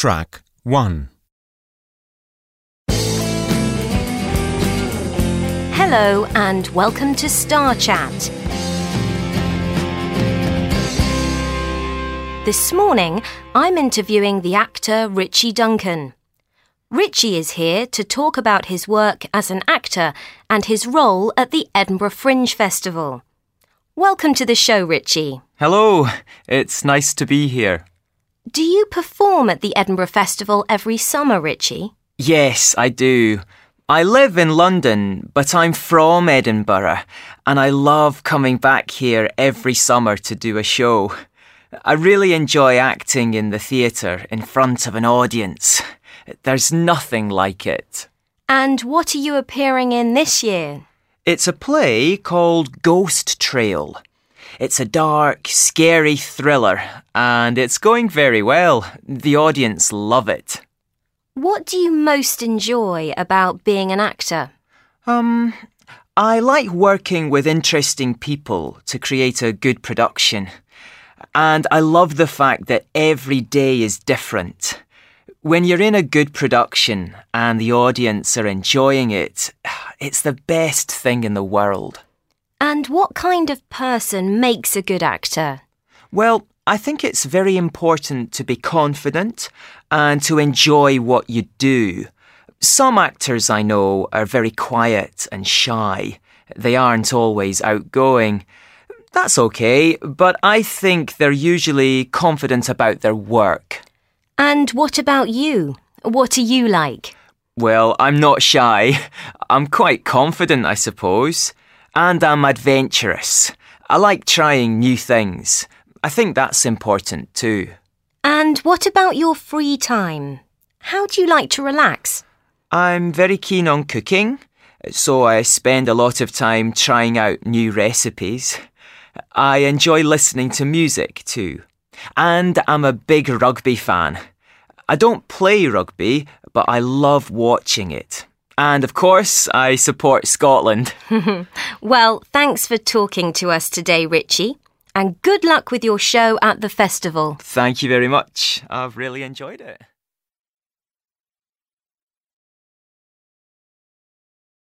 Track 1. Hello and welcome to Star Chat. This morning, I'm interviewing the actor Richie Duncan. Richie is here to talk about his work as an actor and his role at the Edinburgh Fringe Festival. Welcome to the show, Richie. Hello, it's nice to be here. Do you perform at the Edinburgh Festival every summer, Richie? Yes, I do. I live in London, but I'm from Edinburgh, and I love coming back here every summer to do a show. I really enjoy acting in the theatre in front of an audience. There's nothing like it. And what are you appearing in this year? It's a play called Ghost Trail. It's a dark, scary thriller, and it's going very well. The audience love it. What do you most enjoy about being an actor? I like working with interesting people to create a good production. And I love the fact that every day is different. When you're in a good production and the audience are enjoying it, it's the best thing in the world. And what kind of person makes a good actor? Well, I think it's very important to be confident and to enjoy what you do. Some actors I know are very quiet and shy. They aren't always outgoing. That's okay, but I think they're usually confident about their work. And what about you? What are you like? Well, I'm not shy. I'm quite confident, I suppose. And I'm adventurous. I like trying new things. I think that's important too. And what about your free time? How do you like to relax? I'm very keen on cooking, so I spend a lot of time trying out new recipes. I enjoy listening to music too. And I'm a big rugby fan. I don't play rugby, but I love watching it. And of course, I support Scotland. Well, thanks for talking to us today, Richie. And good luck with your show at the festival. Thank you very much. I've really enjoyed it.